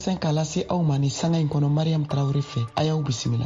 k'a lase aw ma ni sanga in kɔnɔ Mariam Traoré fɛ. A y'aw bisimila.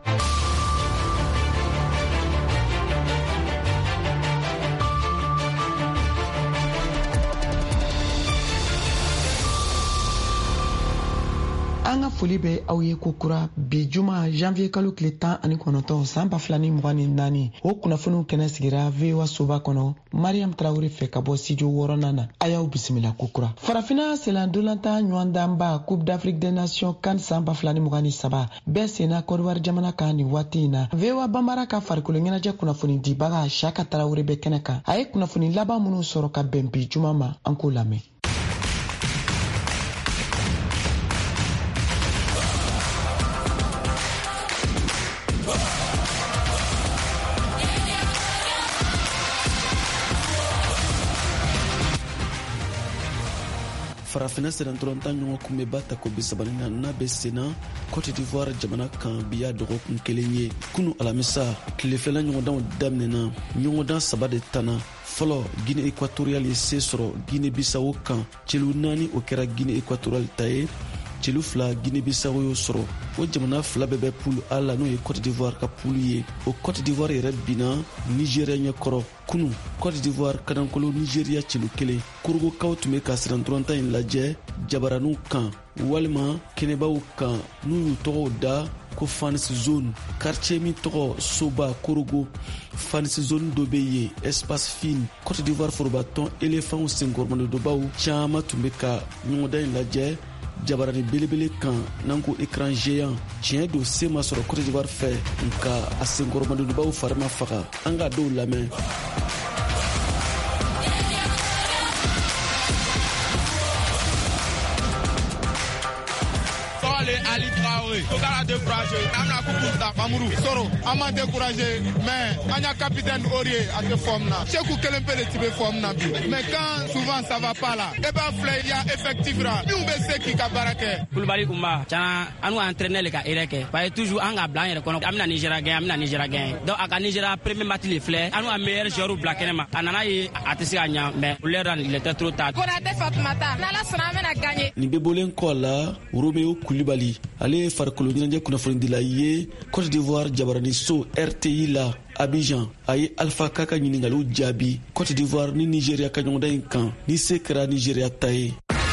An ka foli bɛ aw ye kokura bi juma janvier kalo tile 19 san 2024 o kunnafoniw kɛnɛ sigira VOA soba kɔnɔ Mariam Traoré fɛ ka bɔ studio 6nan na. A y'aw bisimila kokura. Farafina selan dolantan ɲɔgɔn danba Coupe d'Afrique des Nations CAN san 2023 bɛɛ senna Côte d'Ivoire jamana kan ni waati in na. VOA Bambara ka farikolo ɲɛnajɛ kunnafoni dibaga Chaka Traoré bɛ kɛnɛ kan. A ye kunnafoni laban minnu sɔrɔ ka bɛn bi juma ma, an k'o lamɛn. Farafina seran dɔrɔnta ɲɔgɔn kunbɛba ta ko bisabalina n'a bɛ senna Côte d'Ivoire jamana kan biya dɔgɔkun kelen ye. Kunu alamisa tilefɛla ɲɔgɔndanw daminɛna ɲɔgɔndan 3 de tanna. Fɔlɔ Guinée équatoriale ye se sɔrɔ Guinée Bissau kan. Celu 4 o kɛra Guinée équatoriale ta ye. Celu 2 Guinée Bissau y'o sɔrɔ. O jamana 2 bɛɛ bɛ poule A la n'o ye Côte d'Ivoire ka poule ye. O Côte d'Ivoire yɛrɛ bina Nigeria ɲɛkɔrɔ. Kunu Côte d'Ivoire kadankolo Nigeria celu 1. Kurugokaw tun bɛ ka siran dɔrɔnta in lajɛ jabaraniw kan walima kɛnɛbaw kan n'u y'u tɔgɔw da ko Fans Zone. Quartier min tɔgɔ Soba Korogo. Fans Zone dɔ bɛ yen Espace Fine. Côte d'Ivoire forobatɔn éléphants senkɔrɔmandobaw caman tun bɛ ka ɲɔgɔndan in lajɛ jabarani belebele kan n'an ko écran géant. Tiɲɛ don se ma sɔrɔ Côte d'Ivoire fɛ nka a senkɔrɔmandobaw fari ma faga. An ka dɔw lamɛn. Ali Traoré, faut qu'on a découragé. On a beaucoup de Pamourou, Soro, on m'a découragé, mais on a capitaine Aurier à te former. C'est qu'on peut le type forme. Mais quand souvent ça va pas là, et ben il y a effectif là. Nous on sait qui a baraqué. Koulibaly Koumba, tiens, on a entraîné les gars Ereke. Parce que toujours on a blanc et qu'on a amené Nigeria gain. Donc à Nigeria premier match les fleurs, on a meilleur joueur au black nema. On a eu attention à Niang, mais pour l'heure il était trop tard. On a fait Fatmata, Nala Sramena a gagné. Ni bebolen ko la Romeo Koulibaly. Ale farikolo ɲɛnajɛ kunnafoni dila ye Côte d'Ivoire jabarani so RTI la Abidjan a ye Alpha Kaka ɲiningaliw jaabi. Côte d'Ivoire ni Nigeria ka ɲɔgɔndan in kan ni se kɛra Nigeria ta ye.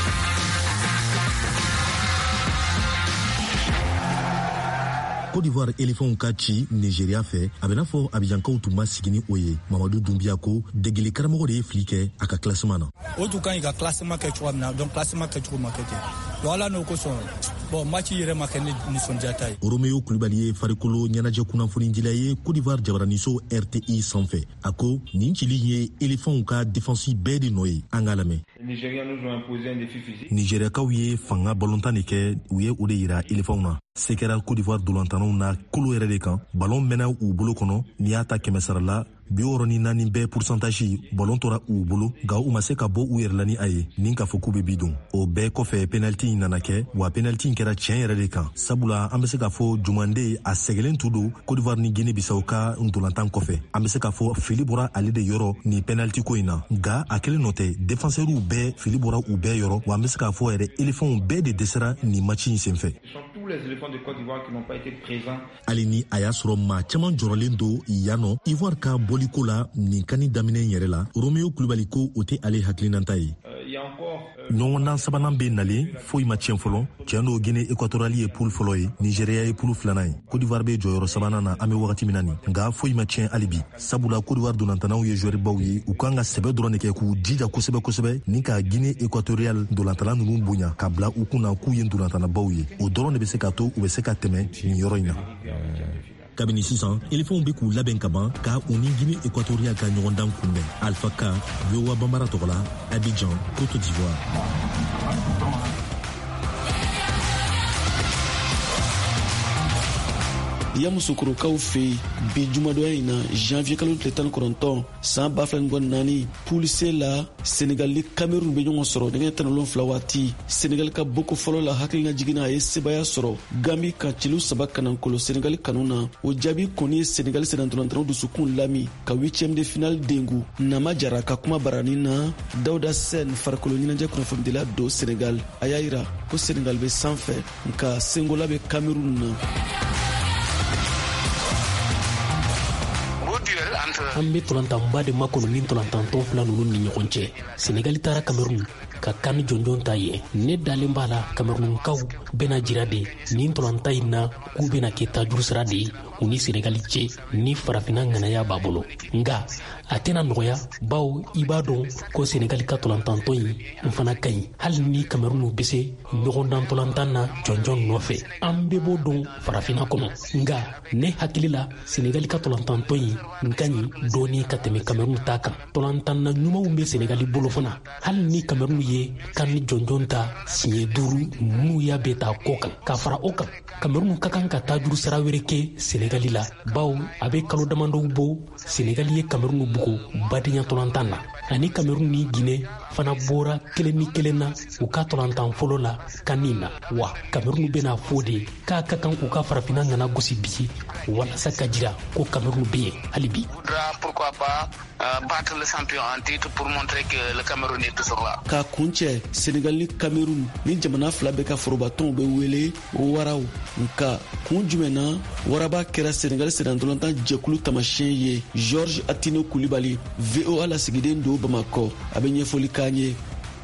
Côte d'Ivoire éléphant ka ci Nigeria fɛ a bɛ n'a fɔ Abidjankaw tun ma sigi ni o ye. Mamadou Doumbia ko degeli karamɔgɔ de ye fili kɛ a ka classement na. O tun kan ka classement kɛ cogo min na donc classement kɛ cogo ma kɛ ten. Donc ala n'o kosɔn bon match yɛrɛ ma kɛ ni nisɔndiyata ye. Romeo Koulibaly ye farikolo ɲɛnajɛ kunnafoni dila ye Côte d'Ivoire jabaraniso RTI sanfɛ. A ko nin cili ye éléphant ka défense bɛɛ de nɔ ye. An k'a lamɛn. Nigériakaw ye fanga balontan de kɛ u ye o de yira éléphant na. Se kɛra Côte d'Ivoire dolantannaw na kolo yɛrɛ de kan. Ballon mɛnna u bolo kɔnɔ n'i y'a ta 100 sara la 64 bɛɛ pourcentage ballon tora u bolo nka u ma se ka bɔ u yɛrɛ la ni a ye ni k'a fɔ k'u bɛ bi dun. O bɛɛ kɔfɛ penalty in nana kɛ wa penalty in kɛra tiɲɛ yɛrɛ de kan. Sabula an bɛ se k'a fɔ Jumande a sɛgɛlen tu don Côte d'Ivoire ni Guinée Bissau ka ntolantan kɔfɛ. An bɛ se k'a fɔ fili bɔra ale de yɔrɔ ni penalty ko in na. Nka a kelen nɔ tɛ défenseurs bɛɛ fili bɔra u bɛɛ yɔrɔ wa an bɛ se k'a fɔ yɛrɛ éléphants bɛɛ de dɛsɛra ni match in senfɛ. Les éléphants de Côte d'Ivoire qui n'ont pas été présents. Ali ni a y'a sɔrɔ maa caman jɔrɔlen don yan nɔ Ivoire ka bɔliko la nin kani daminɛ yɛrɛ la Romeo Koulibaly ko o tɛ ale hakilinanta ye. ɲɔgɔndan 3nan bɛ nalen foyi ma tiɲɛ fɔlɔ. Tiɲɛ do Guinée équatoriale ye poule fɔlɔ ye, Nigeria ye poule 2nan ye. Côte d'Ivoire bɛ jɔyɔrɔ 3nan na an bɛ wagati min na nin nka foyi ma tiɲɛ hali bi. Sabula Côte d'Ivoire dolantanaw ye joueur baw ye u kan ka sɛbɛ dɔrɔn de kɛ k'u jija kosɛbɛ kosɛbɛ ni ka Guinée équatoriale dolantana ninnu bonya ka bila u kunna k'u ye dolantanabaw ye. O dɔrɔn de bɛ se ka to u bɛ se ka tɛmɛ nin yɔrɔ in na. Kabini sisan éléphants bɛ k'u labɛn ka ban ka u ni Guinée équatoriale ka ɲɔgɔndan kunbɛn. Alpha K, VOA Bambara tɔgɔ la, Abidjan, Côte d'Ivoire. yamusukurukaw fe bi jumadoya in na janvier kalo tile 19 san 2024 pulise la Senegal ni Cameroun be ɲɔgɔn sɔrɔ nɛgɛ 17 waati Senegal ka boko fɔlɔ la hakilina jigina a ye sebaya sɔrɔ Gambi ka cilu 3 kanankolo Senegal kanu na o jaabi kɔni ye Senegal senatolantanaw dusukun lami ka 8e de finale dengu Nama Jara ka kuma barani na Dawuda Sen farikolo ɲɛnajɛ kunnafonidila do Senegal a y'a yira ko Senegal be sanfɛ nka sengola be Cameroun na. An be tolantanba de makɔnɔ ni tolantantɔn fila ninnu ni ɲɔgɔn cɛ. Senegali taara Cameroun ka kan jɔnjɔn ta ye. Ne dalen b'a la Camerounkaw bena jira de nin tolanta in na k'u bena kɛ tajuru sira de ye u ni Senegali cɛ ni farafina ŋanaya b'a bolo. Nga a tɛna nɔgɔya bawo i b'a dɔn ko Senegali ka tolantantɔn in n fana ka ɲi hali ni Cameroun be se ɲɔgɔndan tolantan na jɔnjɔn nɔfɛ. An be b'o dɔn farafina kɔnɔ nga ne hakili la Senegali ka tolantantɔn in n ka ɲi dɔɔni ka tɛmɛ Cameroun ta kan. Tolantan na ɲumanw be Senegali bolo fana hali ni Cameroun ye kan ni jɔnjɔn ta siɲɛ 5 n'u y'a bɛ ta kɔ kan. Ka fara o kan Cameroun ka kan ka tajuru sira wɛrɛ kɛ Senegali la bawo a be kalo damadɔw bɔ Senegali ye Cameroun bugo badenya tolantan na ani Cameroun ni Guinée fana bɔra kelen ni kelen na u ka tolantan fɔlɔ la kanin na wa Cameroun bena fɔ de k'a ka kan u ka farafina ŋana gosi bi walasa ka jira ko Cameroun be yen hali bi. Pourquoi pas battre le champion en titre pour montrer que le Cameroun est toujours là. Ka kuncɛ Senegal ni Cameroun ni jamana fila bɛ ka forobatɔnw bɛ wele waraw nka kun jumɛn na waraba kɛra Senegal senatolantan jɛkulu tamasiyɛn ye. Georges Atino Koulibaly VOA lasigiden do Bamakɔ a bɛ ɲɛfɔli k'an ye.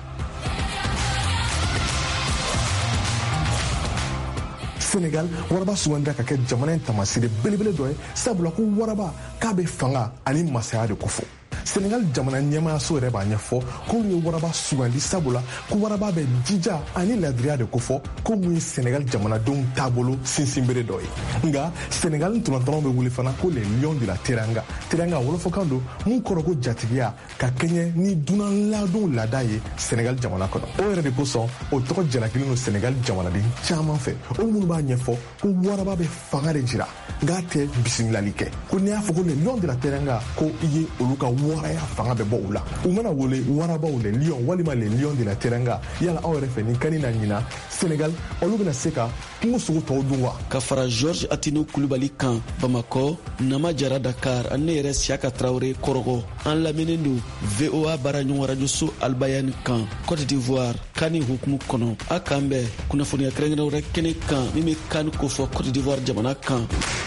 Senegal waraba sugandira ka kɛ jamana in tamasire belebele dɔ ye sabula ko waraba k'a bɛ fanga ani masaya de kofɔ. Senegal jamana ɲɛmayaso yɛrɛ b'a ɲɛfɔ k'olu ye waraba sugandi sabula ko waraba bɛ jija ani ladiriya de kofɔ ko mun ye Senegal jamanadenw taabolo sinsinbere dɔ ye. Nga Senegal ntolantanaw bɛ wuli fana ko les lions de la teranga. Teranga wolofokan don mun kɔrɔ ko jatigiya ka kɛɲɛ ni dunan ladon laada ye Senegal jamana kɔnɔ. O yɛrɛ de kosɔn o tɔgɔ jalakilen don Senegal jamanaden caman fɛ. Olu minnu b'a ɲɛfɔ ko waraba bɛ fanga de jira nka tɛ bisimilali kɛ. Ko n'i y'a fɔ ko les lions de la teranga ko i ye olu ka waraya fanga bɛ bɔ u la. U mana wele warabaw les lions walima les lions de la teranga yala aw yɛrɛ fɛ ni kani na ɲina Senegal olu bɛna se ka kungo sugu tɔw dun wa. Ka fara Georges Atino Koulibaly kan Bamakɔ Nama Jara Dakar ani ne yɛrɛ Siaka Traoré Kɔrɔgɔ an lamɛnnen don VOA baaraɲɔgɔn rajoso Albayani kan Côte d'Ivoire kani hukumu kɔnɔ a kan bɛɛ kunnafoniya kɛrɛnkɛrɛn wɛrɛ kɛnɛ kan min bɛ kani kofɔ Côte d'Ivoire jamana kan.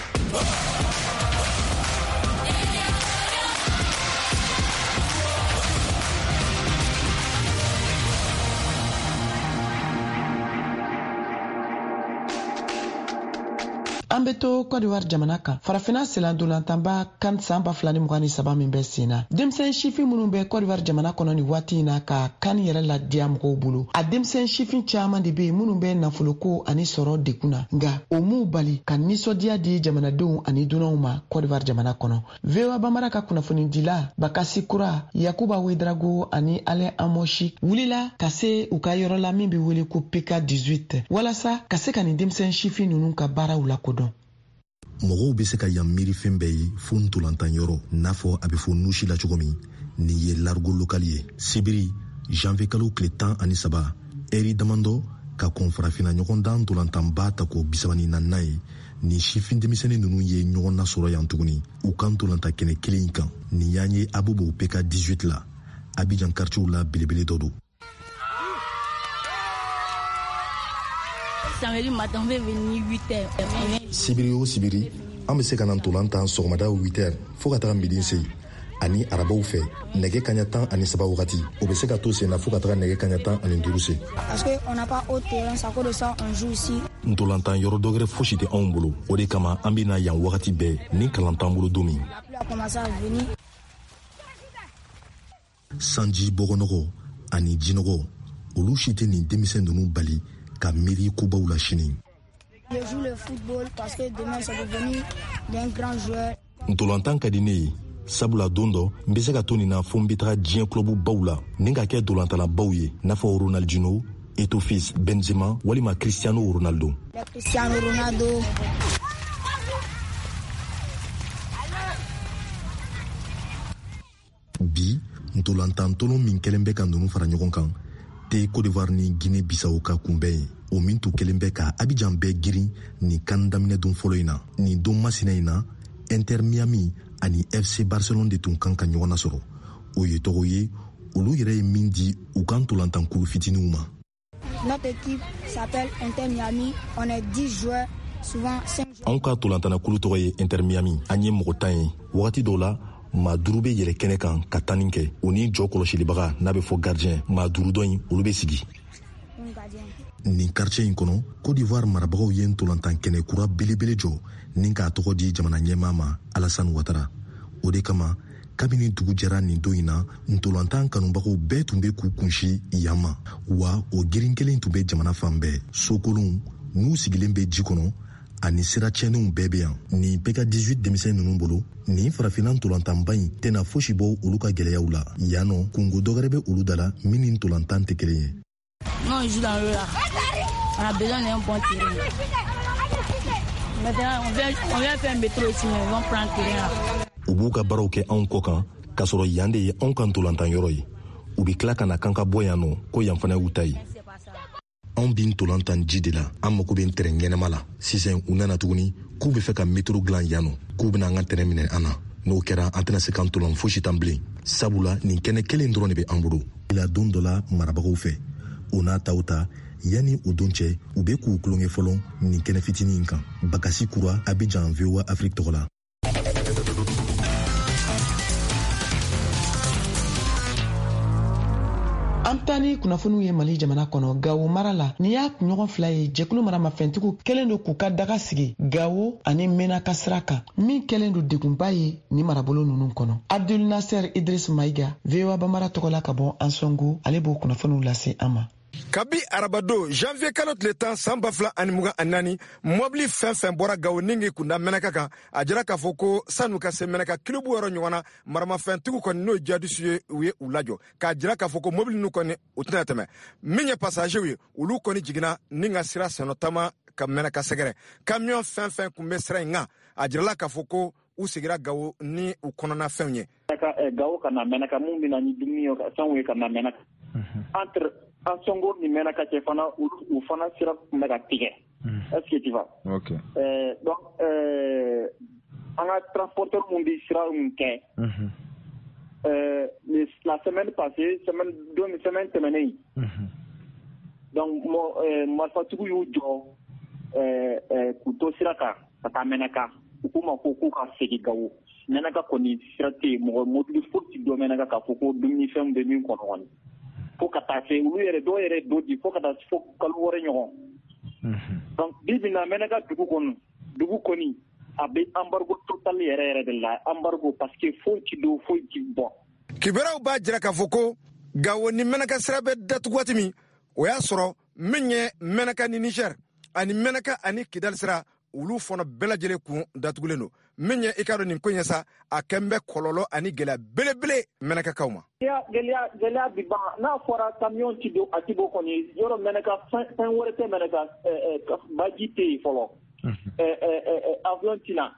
An be to Côte d'Ivoire jamana kan farafina selandolantanba kan san 2023 min bɛ sen na denmisɛn sifin minnu bɛ Côte d'Ivoire jamana kɔnɔ ni waati in na ka kan yɛrɛ ladiya mɔgɔw bolo a denmisɛn sifin caman de be yen minnu bɛ nafoloko ani sɔrɔ dekun na nga o m'u bali ka nisɔndiya di jamanadenw ani dunanw ma Côte d'Ivoire jamana kɔnɔ. VOA Bambara ka kunnafonidila Bakasi Kura Yakuba Wedrago ani Alain Amoshi wulila ka se u ka yɔrɔ la min bɛ wele ko PK18 walasa ka se ka nin denmisɛn sifin ninnu ka baaraw lakodɔn. Mɔgɔw be se ka yan miiri fɛn bɛɛ ye fo ntolantan yɔrɔ n'a fɔ a be fɔ nusi la cogo min nin ye largo lokal ye sibiri janvier kalo tile 13 ɛri damandɔ ka kɔn farafina ɲɔgɔndan ntolantanba ta ko 34 ye nin sifin denmisɛnnin ninnu ye ɲɔgɔn nasɔrɔ yan tuguni u ka ntolanta kɛnɛ kelen kan nin y'an ye abubu PK 18 la Abidjan quartier la belebele dɔ don. Sibiri o sibiri an bɛ se ka na ntolantan sɔgɔmada 8h fo ka taga midi se ani arabaw fɛ nɛgɛ kaɲa 13 wagati o bɛ se ka to sen na fo ka taga nɛgɛ kaɲa 15 se. Parce que on n'a pas au terrain, ça cause de ça on joue ici. Ntolantan yɔrɔ dɔ wɛrɛ fosi tɛ anw bolo o de kama an bɛ na yan wagati bɛɛ ni kalan t'an bolo don min. Sanji bɔgɔnɔgɔ ani jinɔgɔ olu si tɛ nin denmisɛn ninnu bali ka miiri kubaw la sini. Je joue le football parce que demain ça va devenir d'un grand joueur. Ntolantan ka di ne ye sabula don dɔ n bɛ se ka to nin na fo n bɛ taga diɲɛ kulobu baw la ni ka kɛ dolantana baw ye n'a fɔ Ronaldinho, Eto'o Benzema walima Cristiano Ronaldo. Cristiano Ronaldo. bi ntolantan tolon min kelen bɛ ka ninnu fara ɲɔgɔn kan tɛ Côte d'Ivoire ni Guinée Bissau ka kunbɛn ye. O min tun kelen bɛ ka Abidjan bɛɛ girin ni kan daminɛ don fɔlɔ in na. Ni don masina in na Inter Miami ani FC Barcelone de tun kan ka ɲɔgɔn nasɔrɔ. O ye tɔgɔ ye olu yɛrɛ ye min di u ka ntolantan kulu fitininw ma. Notre équipe s'appelle Inter Miami. On est 10 joueurs, souvent 5 joueurs. Anw ka ntolantana kulu tɔgɔ ye Inter Miami. An ye mɔgɔ 10 ye. Wagati dɔw la maa 5 bɛ yɛlɛ kɛnɛ kan ka tanni kɛ. O ni jɔ kɔlɔsilibaga n'a bɛ fɔ gardien. Maa 5 dɔ in olu bɛ sigi. Nin quartier in kɔnɔ Côte d'Ivoire marabagaw ye ntolantan kɛnɛ kura belebele jɔ nin k'a tɔgɔ di jamana ɲɛmaa ma Alassane Ouattara. O de kama kabini dugu jɛra nin don in na ntolantan kanubagaw bɛɛ tun bɛ k'u kunsi yan ma. Wa o girin kelen tun bɛ jamana fan bɛɛ. Sokolonw n'u sigilen bɛ ji kɔnɔ ani sira tiɲɛnenw bɛɛ bɛ yan. Nin PK18 denmisɛn ninnu bolo nin farafinna ntolantanba in tɛna fosi bɔ olu ka gɛlɛyaw la. Yan nɔ kungo dɔgɛrɛ bɛ olu da la min ni ntolantan tɛ kelen ye. Non, on joue dans l'eau là. On a besoin d'un bon terrain. Maintenant, on vient faire un métro ici, mais on va prendre terrain là. U b'u ka baaraw kɛ anw kɔ kan k'a sɔrɔ yan de ye anw ka ntolantan yɔrɔ ye. U bɛ tila ka na kan ka bɔ yan nɔ ko yan fana y'u ta ye. Anw bi ntolantan ji de la an mako bɛ terrain ɲɛnɛma la. Sisan u nana tuguni k'u bɛ fɛ ka métro dilan yan nɔ k'u bɛna an ka terrain minɛ an na. N'o kɛra an tɛna se ka ntolan fosi tan bilen. Sabula nin kɛnɛ kelen dɔrɔn de bɛ an bolo. La don dɔ la marabagaw fɛ u n'a taw ta yanni o don cɛ u bɛ k'u tulonkɛ fɔlɔ nin kɛnɛ fitinin in kan. Bakasi Kura, Abidjan, VOA Afrique tɔgɔ la. An bɛ taa ni kunnafoniw ye Mali jamana kɔnɔ. Gawo mara la ni y'a ɲɔgɔn fila ye jɛkulu maramafɛntigiw kɛlen don k'u ka daga sigi Gawo ani Menaka sira kan min kɛlen don degunba ye ni marabolo ninnu kɔnɔ. Abdul Nasser Idris Maïga, VOA Bambara tɔgɔ la ka bɔ Ansongo, ale b'o kunnafoniw lase an ma. Kabi arabado janvier kalo tile 10 san 2024 mobili fɛn fɛn bɔra Gawo ningi kunda Menaka kan a jira k'a fɔ ko sanu ka se Menaka kilobu yɔrɔ ɲɔgɔn na maramafɛntigiw kɔni n'o jadisi ye u ye u lajɔ k'a jira k'a fɔ ko mobili ninnu kɔni u tɛna tɛmɛ min ye passager ye olu kɔni jiginna ni ka sira sɛnɛtama ka Menaka sɛgɛrɛ camion fɛn fɛn kun bɛ sira in kan a jirala k'a fɔ ko u sigira Gawo ni u kɔnɔna fɛnw ye. Gawo ka na Menaka mun bɛ na ni dumuni ye sanw ye ka na Menaka entre Ansongo ni Menaka cɛ fana u fana sira kun bɛ ka tigɛ. Est-ce que tu vois? OK. Donc an ka transporteur mun bɛ sira mun kɛ. La semaine passée, semaine tɛmɛnen. Donc marifatigiw y'u jɔ k'u to sira kan ka taa Menaka. U k'u ma ko k'u ka segin Gawo. Menaka kɔni sira tɛ yen mɔgɔ mobili foyi tɛ don Menaka k'a fɔ ko dumunifɛnw bɛ min kɔnɔ kɔni. Fo ka taa se olu yɛrɛ dɔw yɛrɛ do di fo ka taa fo kalo wɔɔrɔ ɲɔgɔn. Donc bi na Menaka dugu kɔni a bɛ embargo total yɛrɛ de la embargo parce que foyi ti don foyi ti bɔ. Kibɛrɛw b'a jira k'a fɔ ko Gawo ni Menaka sira bɛ datugu waati min o y'a sɔrɔ min ye Menaka ni Niger ani Menaka ani Kidal sira olu fana bɛɛ lajɛlen kun datugulen don min ye i ka dɔn nin ko in ye sa a kɛn bɛ kɔlɔlɔ ani gɛlɛya belebele Menakakaw ma. Gɛlɛya bi ban n'a fɔra camion ti don a ti bɔ kɔni yɔrɔ Menaka fɛn wɛrɛ tɛ Menaka baji tɛ yen fɔlɔ avion ti na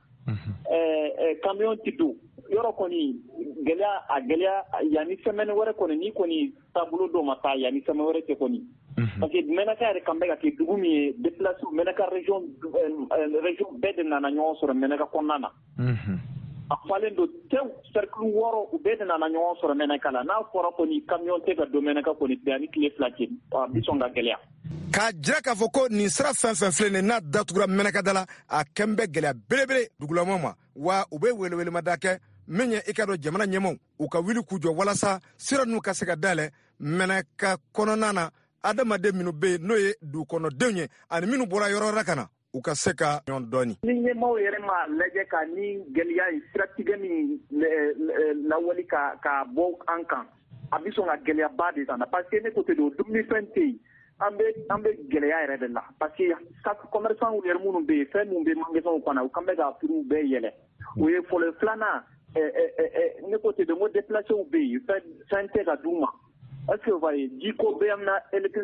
camion ti don yɔrɔ kɔni gɛlɛya yanni semaine wɛrɛ kɔni ni kɔni taabolo dɔ ma taa yanni semaine wɛrɛ tɛ kɔni. Parce que Menaka yɛrɛ kan bɛ ka kɛ dugu min ye déplacé Menaka région bɛɛ de nana ɲɔgɔn sɔrɔ Menaka kɔnɔna na. A falen don tew cercle 6 u bɛɛ de nana ɲɔgɔn sɔrɔ Menaka la n'a fɔra kɔni camion tɛ ka don Menaka kɔni tɛ ani tile 2 cɛ a bi sɔn ka gɛlɛya. K'a jira k'a fɔ ko nin sira fɛn fɛn filɛ nin n'a datugura Menaka da la a kɛn bɛ gɛlɛya belebele dugulamaw ma wa u bɛ welewelemada kɛ min ye i ka dɔn jamana ɲɛmaw u ka wuli k'u jɔ walasa sira ninnu ka se ka dayɛlɛ Menaka kɔnɔna na adamaden minnu bɛ yen n'o ye dugukɔnɔdenw ye ani minnu bɔra yɔrɔ wɛrɛ ka na u ka se ka ɲɔgɔn dɔɔni. Ni ɲɛmaaw yɛrɛ ma lajɛ ka ni gɛlɛya in siratigɛ min lawali ka bɔ an kan a bɛ sɔn ka gɛlɛyaba de ta parce que ne ko ten don dumunifɛn tɛ yen an bɛ gɛlɛya yɛrɛ de la parce que commerçant yɛrɛ minnu bɛ yen fɛn minnu bɛ magasinw kɔnɔ u kan bɛ ka prix bɛɛ yɛlɛ o ye fɔlɔ filanan ne ko ten don ko déplacés bɛ yen fɛn tɛ ka d'u ma. Est-ce que vous voyez, Diko Beyamna,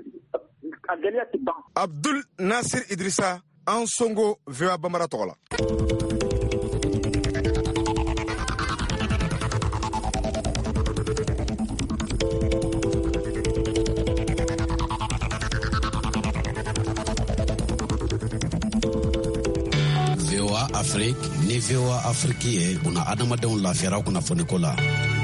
a gagné à Tiban. Abdul Nasser Idrissa, Ansongo, VOA Bambara Tola. VOA Afrique ni VOA Afrique ye buna adamadenw lafiyara kunnafoni ko la.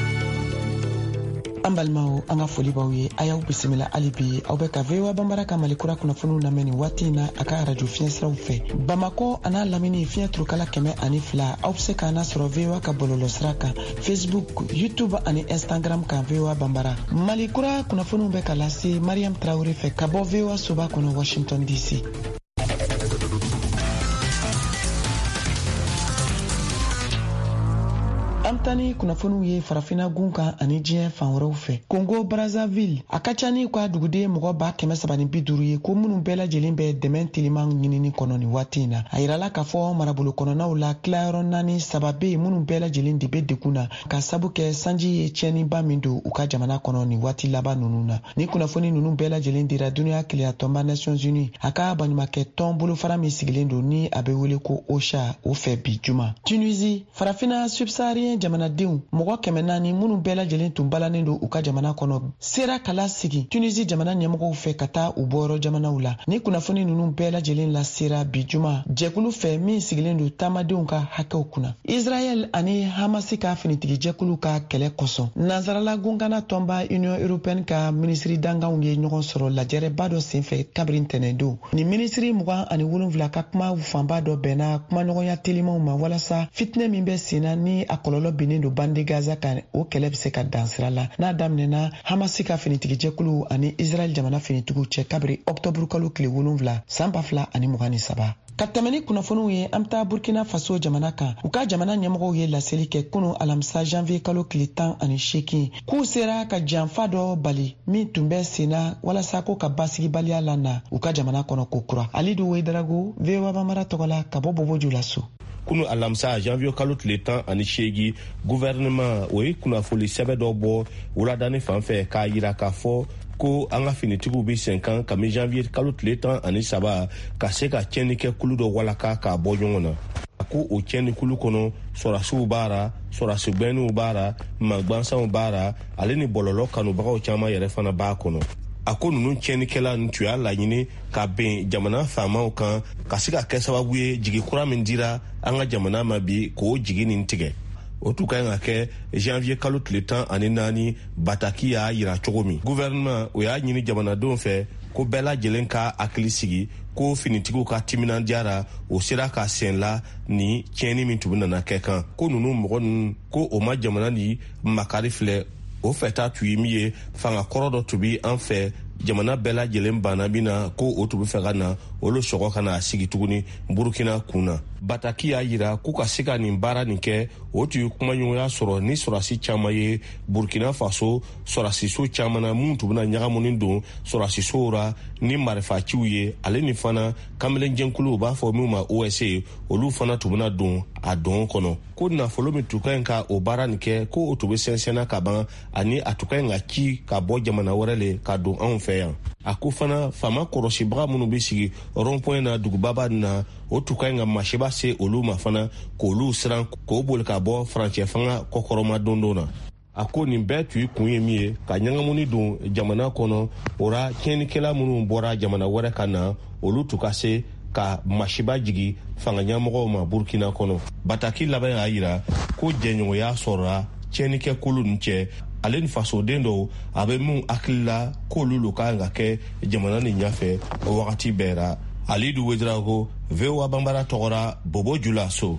An balimaw an ka foli b'aw ye a y'aw bisimila hali bi aw bɛ ka VOA Bambara ka malikura kunnafoniw lamɛn nin waati in na a ka radio fiɲɛ siraw fɛ Bamako a n'a lamini fiɲɛ turukala 102 aw bɛ se k'an sɔrɔ VOA ka bɔlɔlɔ sira kan Facebook, YouTube ani Instagram kan VOA Bambara. Malikura kunnafoniw bɛ ka lase Mariam Traoré fɛ ka bɔ VOA soba kɔnɔ Washington DC. Amtani kunnafoniw ye farafina gun kan ani diɲɛ fan wɛrɛw fɛ. Congo Brazzaville a ka ca ni ka duguden mɔgɔ 350 ye ko minnu bɛɛ lajɛlen bɛ dɛmɛ teliman ɲinini kɔnɔ ni waati in na. A yirala k'a fɔ marabolo kɔnɔnaw la tilayɔrɔ 4 saba bɛ yen minnu bɛɛ lajɛlen de bɛ degun na ka sabu kɛ sanji ye tiɲɛniba min don u ka jamana kɔnɔ ni waati laban ninnu na. Ni kunnafoni ninnu bɛɛ lajɛlen dira duniya keleyatɔnba Nations Unies a ka baɲumankɛ tɔn bolofara min sigilen don ni a bɛ wele ko OCHA o fɛ bi juma. Tunisie farafina subsaharien jamanadenw mɔgɔ 400 minnu bɛɛ lajɛlen tun balanen don u ka jamana kɔnɔ sera kala sigi Tunisie jamana ɲɛmɔgɔw fɛ ka taa u bɔyɔrɔ jamanaw la. Ni kunnafoni ninnu bɛɛ lajɛlen la sera bi juma jɛkulu fɛ min sigilen don taamadenw ka hakɛw kunna. Israel ani Hamasi ka finitigi jɛkulu ka kɛlɛ kɔsɔn nazarala gungana tɔnba Union Européenne ka minisiri danganw ye ɲɔgɔn sɔrɔ lajɛrɛba dɔ senfɛ kabiri ntɛnɛndon. Ni minisiri 27 ka kuma fanba dɔ bɛnna kumaɲɔgɔnya telimanw ma walasa fitinɛ min bɛ senna ni a kɔlɔlɔ binnen don bande Gaza kan o kɛlɛ bɛ se ka dan sira la n'a daminɛna Hamasi ka finitigi jɛkulu ani Israel jamana finitigiw cɛ kabiri octobre kalo tile 7 san 2023. Ka tɛmɛ ni kunnafoniw ye an taa Burkina Faso jamana kan u ka jamana ɲɛmɔgɔw ye laseli kɛ kunu alamisa janvier kalo tile 18 k'u sera ka janfa dɔ bali min tun bɛ senna walasa ko ka basigibaliya la na u ka jamana kɔnɔ ko kura. Alidu Weidarago VOA Bambara tɔgɔla ka bɔ Boboju la so. Kunu alamisa janvier kalo tile 18 gouvernement o ye kunnafoni sɛbɛ dɔ bɔ wuladani fanfɛ k'a yira k'a fɔ ko an ka finitigiw bɛ sen kan kabini janvier kalo tile 13 ka se ka tiɲɛni kɛ kulu dɔ walaka k'a bɔ ɲɔgɔn na. A ko o tiɲɛni kulu kɔnɔ sɔrasiw b'a la sɔrasibɛnniw b'a la magbansanw b'a la ale ni bɔlɔlɔ kanubagaw caman yɛrɛ fana b'a kɔnɔ. A ko ninnu tiɲɛnikɛla ninnu tun y'a laɲini ka bɛn jamana faamaw kan ka se ka kɛ sababu ye jigi kura min dira an ka jamana ma bi k'o jigi nin tigɛ. O tun ka kan ka kɛ janvier kalo tile 14 Bataki y'a yira cogo min. Gouvernement o y'a ɲini jamanadenw fɛ ko bɛɛ lajɛlen ka hakili sigi ko finitigiw ka timinandiyara o sera ka sen la ni tiɲɛni min tun bɛ nana kɛ kan. Ko ninnu mɔgɔ ninnu ko o ma jamana ni makari filɛ o fɛta tun ye min ye fanga kɔrɔ dɔ tun bɛ an fɛ jamana bɛɛ lajɛlen banna min na ko o tun bɛ fɛ ka na olu sɔgɔ ka na sigi tuguni Burkina kun na. Bataki y'a yira k'u ka se ka nin baara nin kɛ o tun ye kumaɲɔgɔnya sɔrɔ ni sɔrasi caman ye Burkina Faso sɔrasiso caman na mun tun bɛna ɲagamunin don sɔrasisow ra ni marifaciw ye ale ni fana kamelenjɛnkulu b'a fɔ min ma OSA olu fana tun bɛna don a don kɔnɔ. Ko nafolo min tun ka ɲi ka o baara nin kɛ ko o tun bɛ sɛnsɛnna ka ban ani a tun ka ɲi ka ci ka bɔ jamana wɛrɛ le ka don anw fɛ yan. A ko fana faama kɔrɔsibaga minnu bɛ sigi rond-point na dugubaba na o tun ka ɲi ka masiba se olu ma fana k'olu siran k'o boli ka bɔ farancɛ fanga kɔkɔrɔma don na. A ko nin bɛɛ tun ye kun ye min ye ka ɲagamuni don jamana kɔnɔ o ra tiɲɛnikɛla minnu bɔra jamana wɛrɛ ka na olu tun ka se ka masiba jigi fanga ɲɛmɔgɔw ma Burkina kɔnɔ. Bataki laban y'a yira ko jɛɲɔgɔnya sɔrɔla tiɲɛnikɛ kulu nin cɛ ale ni fasoden dɔw a bɛ mun hakili la k'olu lo ka kɛ jamana nin ɲɛfɛ o wagati bɛɛ ra. Alidu Wedrago VOA Bambara tɔgɔra Boboju la so.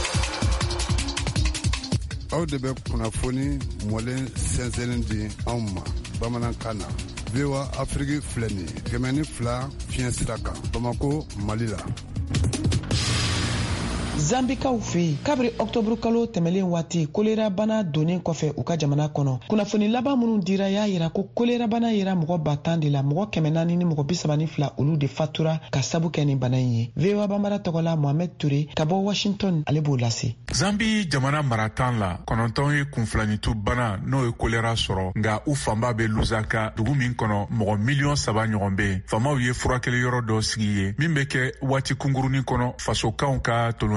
Aw de bɛ kunnafoni mɔlen sɛnsɛnnin di anw ma bamanankan na. VOA Afrique filɛ nin ye 102 fiɲɛ sira kan Bamako Mali la. Zambikaw fɛ kabiri octobre kalo tɛmɛlen waati kolera bana donnen kɔfɛ u ka jamana kɔnɔ kunnafoni laban minnu dira y'a yira ko kolera bana yera mɔgɔ 10 de la mɔgɔ 400 ni mɔgɔ 32 olu de fatura ka sabu kɛ ni bana in ye. VOA Bambara tɔgɔla Mohamed Touré ka bɔ Washington ale b'o lase. Zambi jamana maratan la 9 ye kunfilanitu bana n'o ye kolera sɔrɔ nka u fanba bɛ Lusaka dugu min kɔnɔ mɔgɔ 3 million ɲɔgɔn bɛ. Faamaw ye furakɛli yɔrɔ dɔ sigi ye min bɛ kɛ waati kunkurunin kɔnɔ fasokanw ka tolon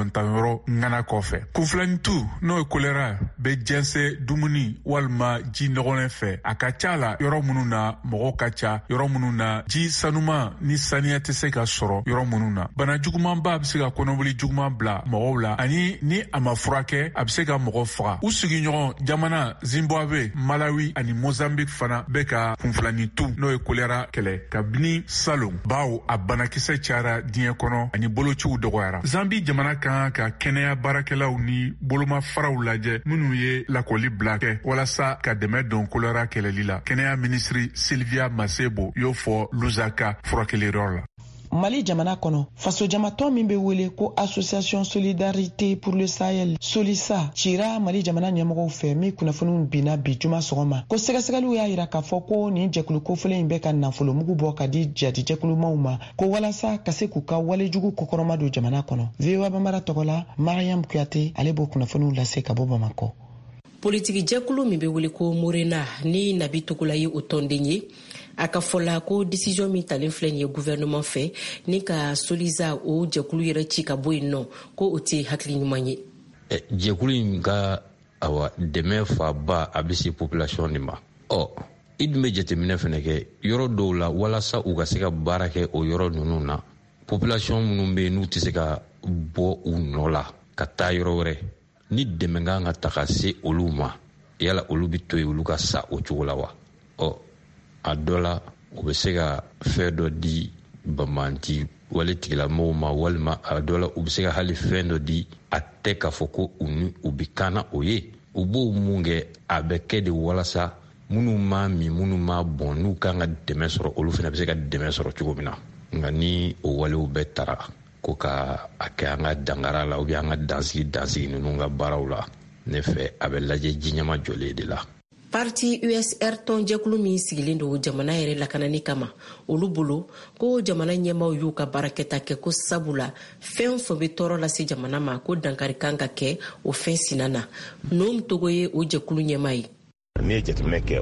nɔntan yɔrɔ ŋana kɔfɛ. Kunfilanintu n'o ye kolera bɛ jɛnsɛ dumuni walima ji nɔgɔlen fɛ. A ka ca la yɔrɔ minnu na mɔgɔw ka ca, yɔrɔ minnu na ji sanuma ni saniya tɛ se ka sɔrɔ yɔrɔ minnu na. Bana jugumanba bɛ se ka kɔnɔboli juguman bila mɔgɔw la, ani ni a ma furakɛ a bɛ se ka mɔgɔ faga. U sigiɲɔgɔn jamana Zimbabwe, Malawi ani Mozambique fana bɛ ka kunfilanintu n'o ye kolera kɛlɛ kabini salon. Bawo a banakisɛ cayara diɲɛ kɔnɔ ani bolociw dɔgɔyara. Zambi jamana kan ka kɛnɛya baarakɛlaw ni bolomafaraw lajɛ minnu ye lakɔli bila kɛ walasa ka dɛmɛ don kolera kɛlɛli la. Kɛnɛya minisiri Sylvia Masebo y'o fɔ Lusaka furakɛliyɔrɔ la. Mali jamana kɔnɔ fasojamatɔn min bɛ wele ko Association Solidarité pour le Sahel Solisa cira Mali jamana ɲɛmɔgɔw fɛ min kunnafoniw binna bi juma sɔgɔma ko sɛgɛsɛgɛliw y'a yira k'a fɔ ko nin jɛkulu kofɔlen in bɛ ka nafolomugu bɔ ka di jatijɛkulumaw ma ko walasa ka se k'u ka walejugu kɔkɔrɔma don jamana kɔnɔ. VOA Bambara tɔgɔ la Mariam Kuyate ale b'o kunnafoniw lase ka bɔ Bamakɔ. Politiki jɛkulu min bɛ wele ko Morena ni Nabi Tugula ye o tɔnden ye a ka fɔla ko décision min talen filɛ nin ye gouvernement fɛ ni ka Soliza o jɛkulu yɛrɛ ci ka bɔ yen nɔ ko o tɛ hakili ɲuman ye. Jɛkulu in ka dɛmɛ faba a bɛ se population de ma. I dun bɛ jateminɛ fɛnɛ kɛ yɔrɔ dɔw la walasa u ka se ka baara kɛ o yɔrɔ ninnu na population minnu bɛ yen n'u tɛ se ka bɔ u nɔ la ka taa yɔrɔ wɛrɛ ni dɛmɛ kan ka ta ka se olu ma yala olu bɛ to yen olu ka sa o cogo la wa. A dɔ la u bɛ se ka fɛn dɔ di bamanti wale tigilamɔgɔw ma walima a dɔ la u bɛ se ka hali fɛn dɔ di a tɛ k'a fɔ ko u ni u bɛ kanna o ye. U b'o mun kɛ a bɛ kɛ de walasa minnu m'a min minnu m'a bɔn n'u kan ka dɛmɛ sɔrɔ olu fana bɛ se ka dɛmɛ sɔrɔ cogo min na. Nka ni o walew bɛɛ tara ko ka a kɛ an ka dangara la ou bien an ka dansigi ninnu ka baaraw la ne fɛ a bɛ lajɛ jiɲɛma jɔlen de la. Parti USR tɔn jɛkulu min sigilen don jamana yɛrɛ lakanani kama olu bolo ko jamana ɲɛmaw y'u ka baarakɛta kɛ ko sabula fɛn o fɛn bɛ tɔɔrɔ lase jamana ma ko dankari kan ka kɛ o fɛn sina na. Nom Togo ye o jɛkulu ɲɛma ye. Ni ye jateminɛ kɛ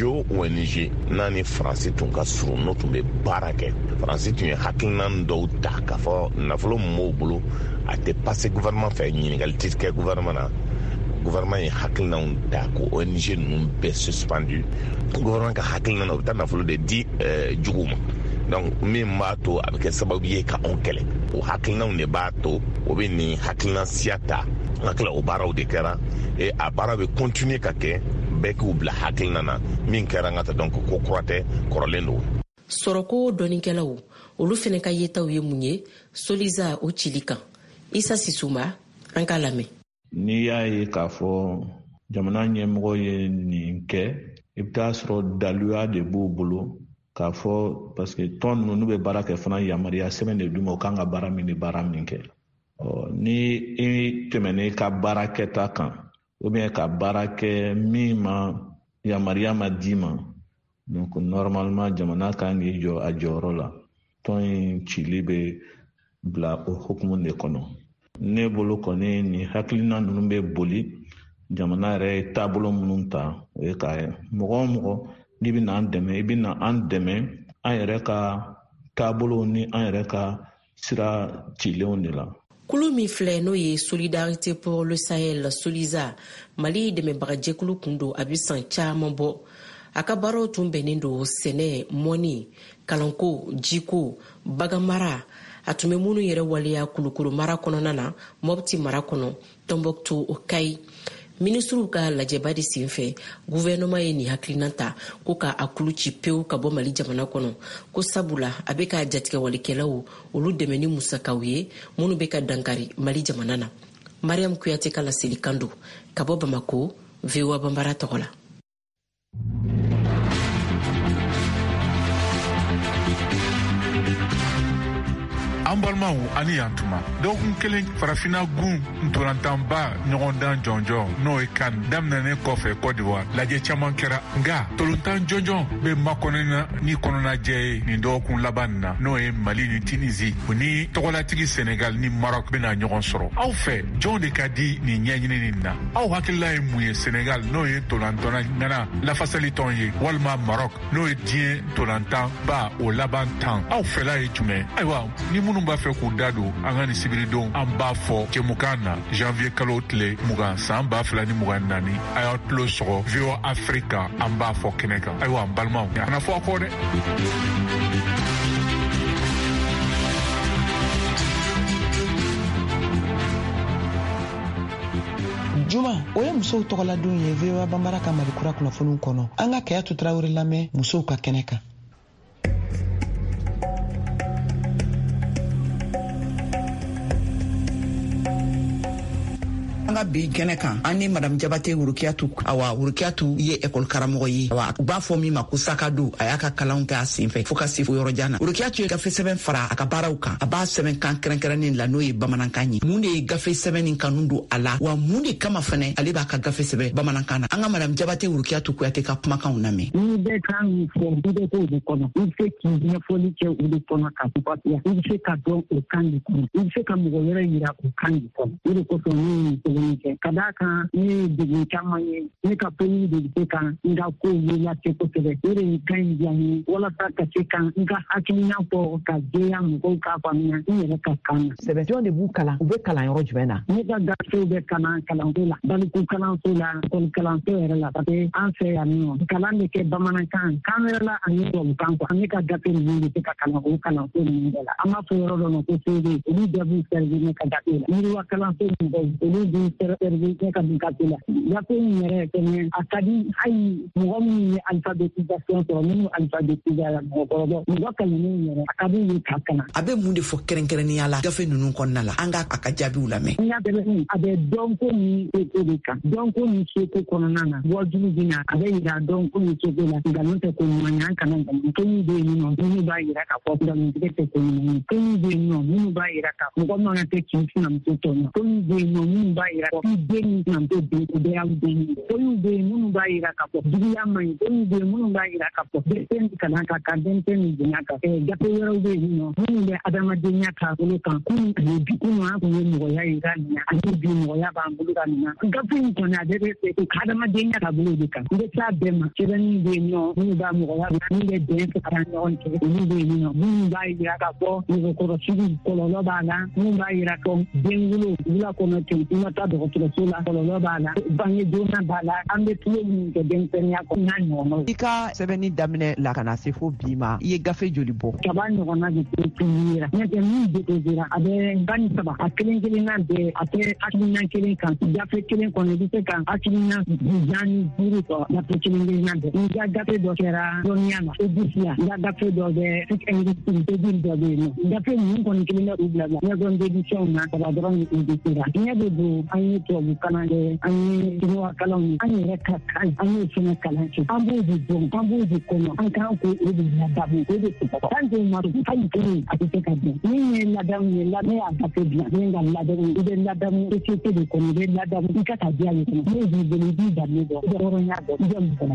ONG n'a ni Faransi tun ka surun n'o tun bɛ baara kɛ. Faransi tun ye hakilina dɔw ta k'a fɔ nafolo min b'o bolo a tɛ pase gouvernement fɛ ɲininkali tɛ kɛ gouvernement na. Gouvernement ye hakilinaw ta ko ONG ninnu bɛɛ suspendu. Gouvernement ka hakilina na o bɛ taa nafolo de di juguw ma. Donc min b'a to a bɛ kɛ sababu ye ka anw kɛlɛ. O hakilinaw de b'a to o bɛ nin hakilina siya ta. N hakili o baaraw de kɛra a baara bɛ continuer ka kɛ bɛɛ k'u bila hakilina na min kɛra n ka taa donc ko kura tɛ kɔrɔlen don. Sɔrɔko dɔnnikɛlaw olu fɛnɛ ka yetaw ye mun ye Soliza o cili kan. Isa Sisuma an k'a lamɛn. N'i y'a ye k'a fɔ jamana ɲɛmɔgɔ ye nin kɛ i bɛ taa sɔrɔ daluya de b'u bolo k'a fɔ parce que tɔn ninnu bɛ baara kɛ fana yamaruya sɛbɛn de d'u ma o kan ka baara min ni baara min kɛ. Ni i tɛmɛn'i ka baara kɛta kan ou bien ka baara kɛ min ma yamaruya ma d'i ma donc normalement jamana kan k'i jɔ a jɔyɔrɔ la tɔn in cili bɛ bila o hukumu de kɔnɔ. Ne bolo kɔni ni hakilina ninnu bɛ boli jamana yɛrɛ ye taabolo minnu ta o ye k'a ye mɔgɔ o mɔgɔ n'i bɛ n'an dɛmɛ i bɛ na an dɛmɛ an yɛrɛ ka taabolo ni an yɛrɛ ka sira cilenw de la. Kulu min filɛ n'o ye Solidarité pour le Sahel Soliza Mali dɛmɛbaga jɛkulu kun don a bɛ san caman bɔ. A ka baaraw tun bɛnnen don sɛnɛ, mɔni, kalanko, jiko, baganmara. A tun bɛ minnu yɛrɛ waleya Kulukoro mara kɔnɔna na, Mopti mara kɔnɔ, Tombouctou o Kayi. Ministriw ka lajɛba de senfɛ, gouvernement ye nin hakilina ta ko ka a kulu ci pewu ka bɔ Mali jamana kɔnɔ. Ko sabula a bɛ ka jatigɛ walikɛlaw olu dɛmɛ ni musakaw ye minnu bɛ ka dankari Mali jamana na. Mariam Kuyate ka laseli kan don ka bɔ Bamako, VOA Bambara tɔgɔ la. An balimaw ani yan tuma dɔgɔkun kelen farafina gun ntolantanba ɲɔgɔndan jɔnjɔn n'o ye kan daminɛnen kɔfɛ Côte d'Ivoire lajɛ caman kɛra nka tolontan jɔnjɔn bɛ makɔnɔna ni kɔnɔnajɛ ye nin dɔgɔkun laban na n'o ye Mali ni Tunisie o ni tɔgɔlatigi Sénégal ni Maroc bɛna ɲɔgɔn sɔrɔ. Aw fɛ jɔn de ka di nin ɲɛɲinini na? Aw hakilila ye mun ye Sénégal n'o ye tolantɔna ŋana lafasali tɔn ye walima Maroc n'o ye diɲɛ tolantan ba o laban tan? Aw fɛla ye jumɛn? Ayiwa ni minnu b'a fɛ k'u da don an ka nin sibiridon an b'a fɔ jɛmukan na janvier kalo tile 20 san 2024 a y'a tulo sɔgɔ VOA Africa an b'a fɔ kɛnɛ kan. Ayiwa an balimaw a kana fɔ a kɔ dɛ. Juma o ye musow tɔgɔladon ye VOA Bambara ka Malikura kunnafoniw kɔnɔ. An ka Kayatu Tarawele lamɛn musow ka kɛnɛ kan. Anga bi kɛnɛ kan ani madame Jabate Wurukiyatu awa Wurukiyatu ye école karamɔgɔ ye awa u b'a fɔ min ma ko sakado a y'a ka kalanw kɛ a senfɛ fo ka se fo yɔrɔ jan na. Wurukiyatu ye gafe sɛbɛn fara a ka baaraw kan a b'a sɛbɛn kan kɛrɛnkɛrɛnnen la n'o ye bamanankan ye. Mun de ye gafe sɛbɛn nin kanu don a la wa mun de kama fɛnɛ ale b'a ka gafe sɛbɛn bamanankan na. An ka madame Jabate Wurukiyatu Kuyate ka kumakanw lamɛn. Ni bɛ kan min fɔ i bɛ k'o de kɔnɔ i bɛ se k'i ɲɛfɔli kɛ o de kɔnɔ ka papiya i bɛ se ka dɔn o kan de kɔnɔ i bɛ se ka mɔgɔ wɛrɛ yira o kan de kɔnɔ o de kosɔn ne ye sɛbɛnni kɛ ka d'a kan ne ye degun caman ye ne ka pɛni de bɛ se ka n ka kow ye lase kosɛbɛ o de ye kan in diya n ye walasa ka se ka n ka hakilina fɔ ka jɛya mɔgɔw k'a faamuya n yɛrɛ ka kan na. Sɛbɛnjɔn de b'u kalan u bɛ kalan yɔrɔ jumɛn na? Ne ka gafew bɛ kalanso la baliku kalanso la école kalanso yɛrɛ la parce que an fɛ yan nɔ kalan bɛ kɛ bamanankan kan wɛrɛ la ani tubabukan quoi ne ka gafe ninnu bɛ se ka kalan o kalanso ninnu bɛɛ la an b'a fɔ yɔrɔ dɔ ma ko CV olu bɛɛ b'u servi ne ka gafe la yiriwa kalanso mɔgɔw olu b'u servi ne ka gafe la gafe in yɛrɛ fɛnɛ a ka di hali mɔgɔ minnu ye alphabétisation sɔrɔ minnu alphabétisera mɔgɔkɔrɔbaw mɔgɔ kalannin yɛrɛ a ka di ye ka kalan. A bɛ mun de fɔ kɛrɛnkɛrɛnnenya la gafe ninnu kɔnɔna la an ka a ka jaabiw lamɛn. N y'a sɛbɛn a bɛ dɔnko ni seko de kan dɔnko ni seko kɔnɔna na wajibi bɛ na a bɛ yira dɔnko ni seko la nkalon tɛ ko ɲuman ye an kana nkalon ko min bɛ yen nɔ minnu b'a yira k'a fɔ nkalontigɛ tɛ ko ɲuman ye ko min bɛ yen nɔ minnu b'a yira k'a fɔ mɔgɔ man kan tɛ k'i sinamuso tɔɲɔ ko min bɛ yen nɔ minnu b'a yira k'a fɔ i den ni sinamuso den o bɛɛ y'aw den ye ko min bɛ yen minnu b'a yira k'a fɔ juguya man ɲi ko min bɛ yen minnu b'a yira k'a fɔ denmisɛnnin kalan kan ka denmisɛnnin bonya kan gafe wɛrɛw bɛ yen nɔ minnu bɛ adamadenya taabolo kan kunun ani bi kunun an kun ye mɔgɔya yira nin na ani bi mɔgɔya b'an bolo ka nin na gafe in kɔni a bɛɛ bɛ fɛ ka adamadenya taabolo de kan n bɛ taa bɛɛ ma sɛbɛnnin bɛ yen nɔ minnu b'a mɔgɔya min bɛ bɛn fɛ ka ɲɔgɔn cɛ olu bɛ yen nɔ minnu b'a yira k'a fɔ mɔgɔkɔrɔsigi kɔlɔlɔ b'a la minnu b'a yira ko den wolo wula kɔnɔ ten i ma taa dɔgɔtɔrɔso la kɔlɔlɔ b'a la bange joona b'a la an bɛ tulo minnu kɛ denmisɛnninya kɔnɔ n'a ɲɔgɔnnaw. I ka sɛbɛnni daminɛ la ka na se fo bi ma i ye gafe joli bɔ? Saba ɲɔgɔnna de tun yera n'o tɛ min déposera a bɛ 23 a kelen kelenna bɛɛ a tɛ hakilina kelen kan gafe kelen kɔnɔ i bɛ se ka hakilina 15 sɔrɔ gafe kelen kelenna bɛɛ i ka gafe dɔ kɛra dɔnniya la edisiya i ka gafe dɔ bɛ edil dɔ bɛ yen nɔ gafe ninnu kɔni kelen bɛ u bila ɲɛdɔn d'édition na saba dɔrɔn de editera ɲɛ bɛ don an ye tubabu kalan kɛ an ye chinois kalanw ye an yɛrɛ ka kan an y'o fɛnɛ kalan kɛ an b'o de dɔn an b'o de kɔnɔ an kan ko o de ladamu o de sɔgɔ tant que ma hali kelen a tɛ se ka dɔn min ye ladamu ye ne y'a gafe bila ne ka ladamu i bɛ ladamu société de kɔnɔ i bɛ ladamu i ka taa diya de kɔnɔ n'o b'i bolo i b'i danbe dɔn i bɛ hɔrɔnya dɔn i bɛ musoya.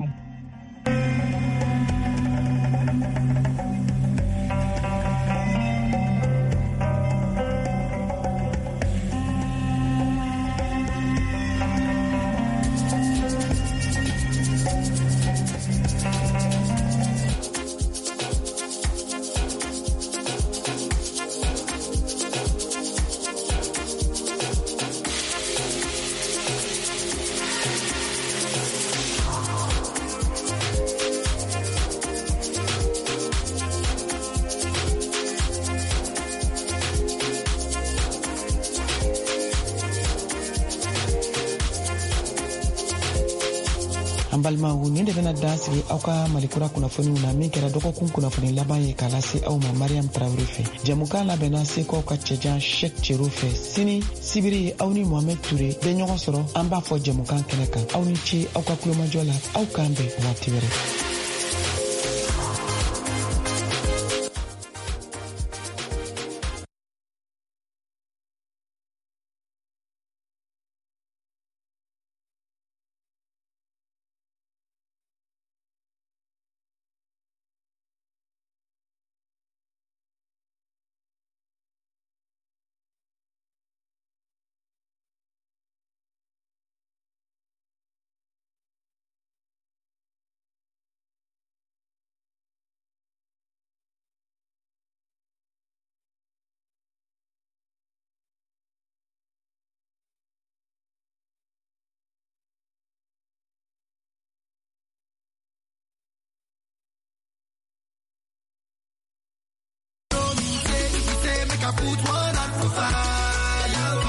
An balimaw nin de bɛna dan sigi aw ka Malikura kunnafoniw na min kɛra dɔgɔkun kunnafoni laban ye k'a lase aw ma Mariam Tarawele fɛ. Jɛmukan labɛnna Seko ka cɛjan Cheick Cero fɛ. Sini sibiri aw ni Mohamed Ture bɛ ɲɔgɔn sɔrɔ an b'a fɔ jɛmukan kɛnɛ kan. Aw ni ce aw ka kulomajɔ la aw k'an bɛn waati wɛrɛ. I put one out for fire.